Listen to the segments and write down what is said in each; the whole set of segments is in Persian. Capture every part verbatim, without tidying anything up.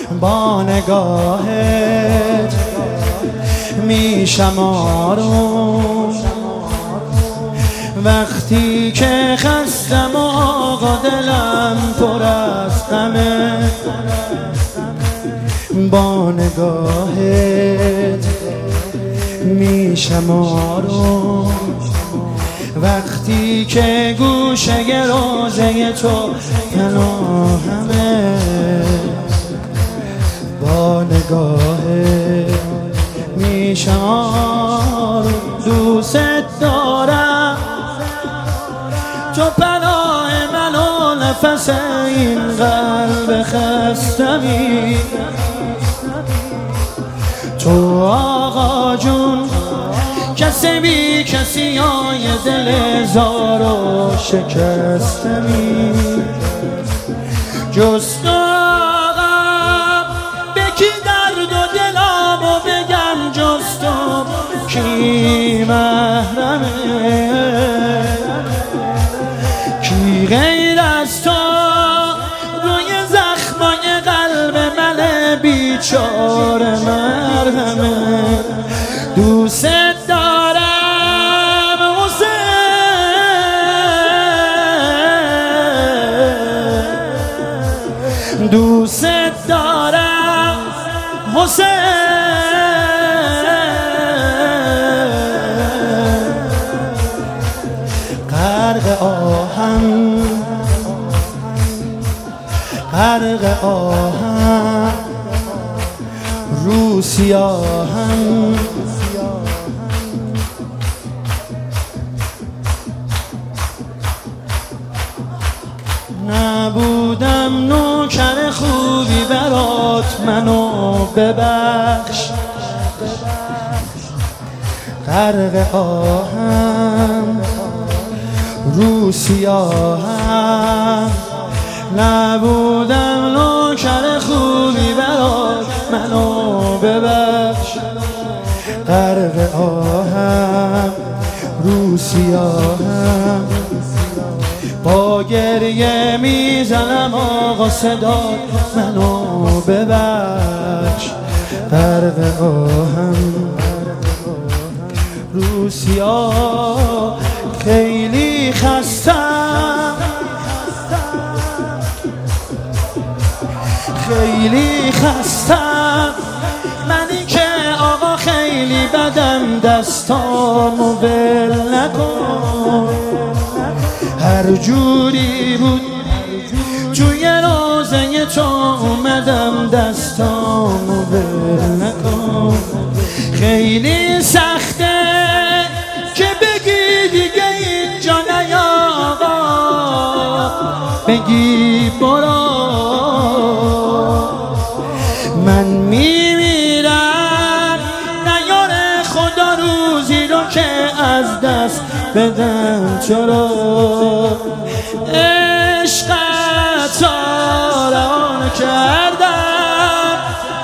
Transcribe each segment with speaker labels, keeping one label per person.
Speaker 1: با نگاهت میشم آروم، وقتی که خستم و آقا دلم پر از غمه. با نگاهت میشم آروم، وقتی که گوشه روزه تو پناهمه. با نگاهت میشم آروم، دوست دارم تو پناه من و نفس این قلب خستمی. تو آقا جون کسی بی کسی های دل زار و شکستمی. جز تو آقا به کی درد و دلم و بگم جز تو کی محرمه، کی غیر از تو روی زخمای قلب من بیچاره مرهمه. دوست دارم حسین، دوست دارم حسین. غرق آهم غرق آهم رو سیاهم، نبودم نوکر خوبی برات منو ببخش. غرق آهم رو سیاهم، نبودم نوکر خوبی برات منو ببخش. غرق آهم رو سیاهم، با گریه میزنم آقا صدات منو ببخش. غرق آهم رو سیاه، خیلی خستم خیلی خستم منی که آقا خیلی بدم، دستامو ول نکن. هر جوری بود توی روزه تو اومدم، دستامو ول نکن. خیلی سخته که بگی دیگه اینجا نیا آقا، بگی برو. من میمیرم نیاره خدا روزی رو که از دست بدم چرا. عشقت آران کردم،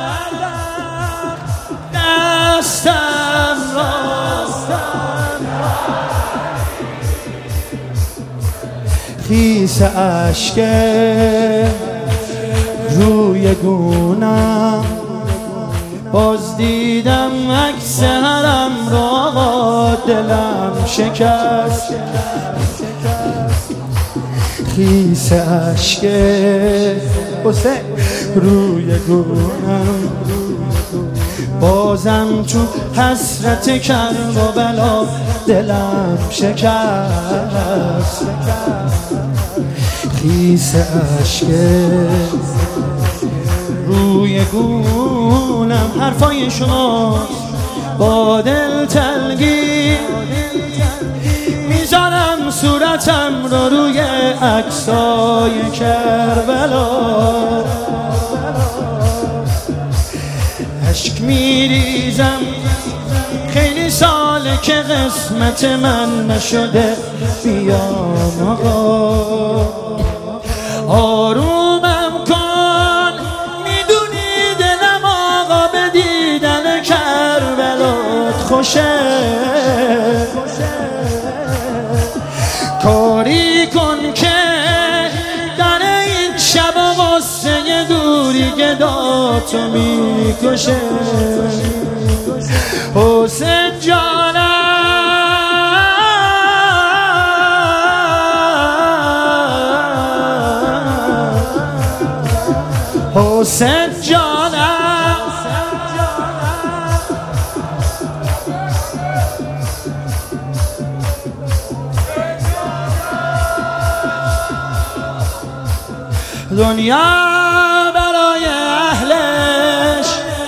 Speaker 1: دستم راستم خیس اشکه روی گونم. باز دیدم عکس حرم رو آقا دلم شکست. خیس اشکه روی گونم، بازم تو حسرت کربلا دلم شکست. خیس اشکه روی گونم، حرفای شماست با دل تلگی. میذارم صورتم رو روی عکسای کربلا، اشک میریزم خیلی ساله که قسمت من نشده بیام آقا. آرومم کن میدونی دلم آقا به دیدن کربلات خوشه. کاری کن که در این شب و غصه دوری که صداتو میکشه حسین جانم حسین جانم دنیا برای اهلش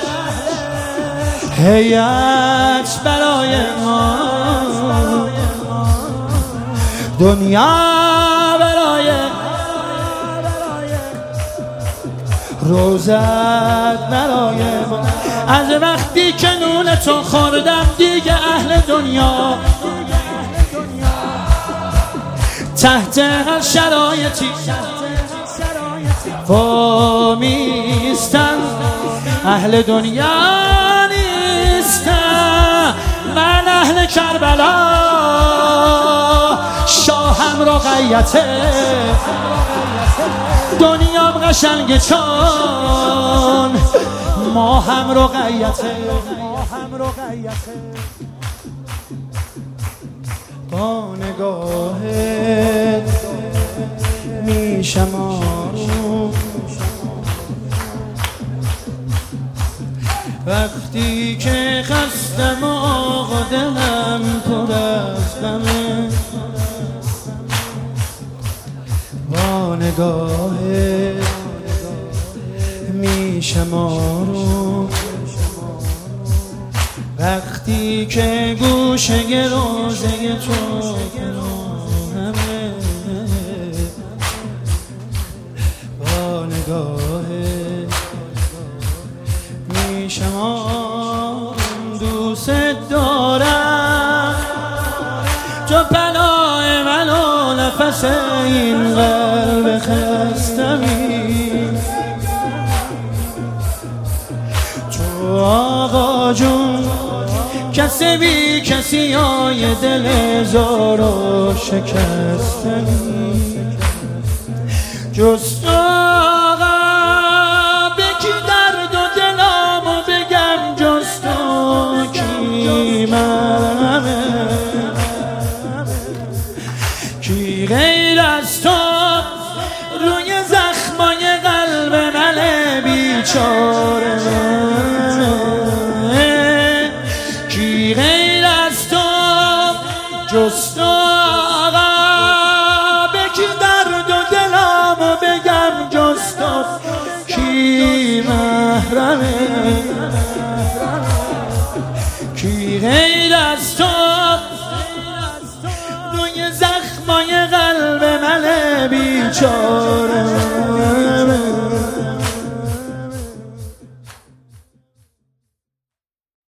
Speaker 1: هیئت برای ما دنیا برای روزت برای ما از وقتی که نون تو خوردم دیگه اهل دنیا تحت هر شرایطی وامیستن اهل دنیا نیستن من اهل کربلا شاهم رقیته دنیام قشنگه چون ما هم رقیته با نگاهت میشمارم وقتی که خستم و آقا دلم پر از غمه با نگاهت میشمارم وقتی که گوشه روزه تو همه با نگاهت میشمارم دوست دارم تو پناه من و نفس این قلب خستمی تو آقا جون کسی بی کسی های دل زار و شکستنی جز تو آقا بکی درد و دلامو بگم جز تو کی منمه کی غیر از تو روی زخمای قلب من بیچاره کی غیر از تو جز تو آقا بکی درد و دلامو بگم جز تو کی محرمه کی غیر از تو